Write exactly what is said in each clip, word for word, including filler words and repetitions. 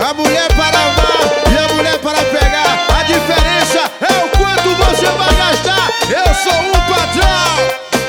A mulher para amar e a mulher para pegar. A diferença é o quanto você vai gastar. Eu sou um patrão.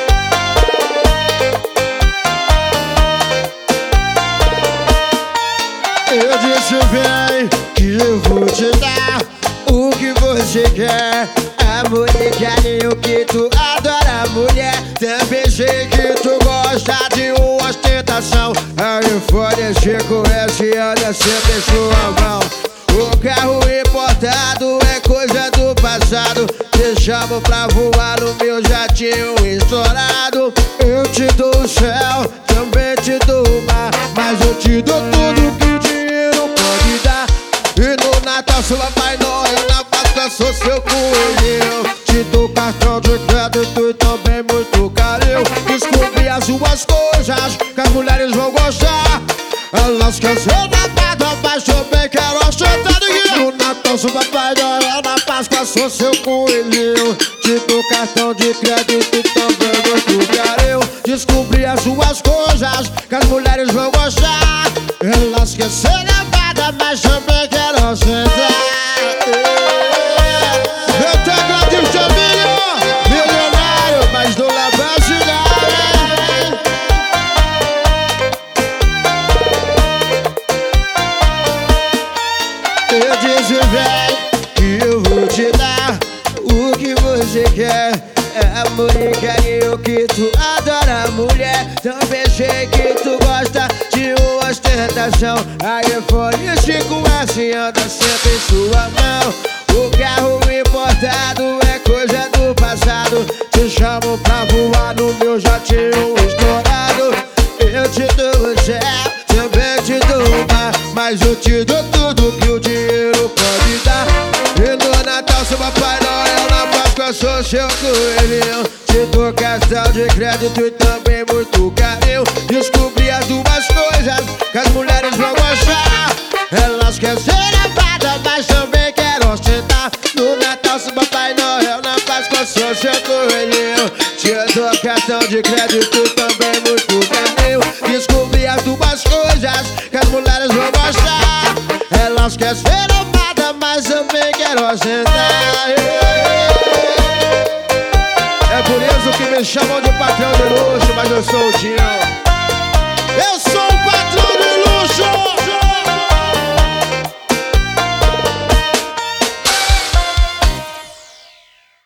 Eu disse bem que eu vou te dar o que você quer. Amor e carinho que tu adora, mulher. Também sei que tu gosta de uma ostentação. iPhone cinco S anda sempre em sua mão. O carro importado é coisa do passado. Te chamo pra voar no meu jatinho estourado. Eu te dou o céu, também te dou o mar, mas eu te dou tudo que o dinheiro pode dar. E no Natal sou Papai Noel, na Páscoa sou seu coelhinho. Te dou cartão de crédito e também muito carinho. Descobri as suas coisas que as mulheres vão gostar. Elas querem ser nada, mas também quero ostentar. No Natal sou Papai Noel, na Páscoa sou seu coelhinho. Te dou cartão de crédito e também muito carinho. Descobri as suas coisas que as mulheres vão gostar. Elas querem ser nada, mas também quero ostentar. Eu tenho grande família, milionário, mas não leva a cidade. Eu disse, vem, que eu vou te dar o que você quer. É amor e carinho que tu adora, mulher. Também sei que tu gosta de uma ostentação. iPhone cinco S anda sempre em sua mão. O carro importado é coisa do passado. Te chamo pra voar no meu jatinho estourado. Eu te dou o céu, também te dou o mar, mas eu te dou tudo que o dinheiro pode dar. E no Natal sou Papai Noel, na Páscoa sou seu coelhinho. Te dou cartão de crédito e também muito carinho. Descobri as duas coisas que as mulheres vão gostar. Elas querem ser lavadas, mas também querem ostentar. No Natal sou Papai Noel, na Páscoa sou seu coelhinho. Te dou cartão de crédito e também muito carinho. Descobri as duas coisas que as mulheres vão gostar. Elas querem ser lavadas, mas também querem ostentar. É por isso que me chamam de patrão de luxo, mas eu sou o Tião.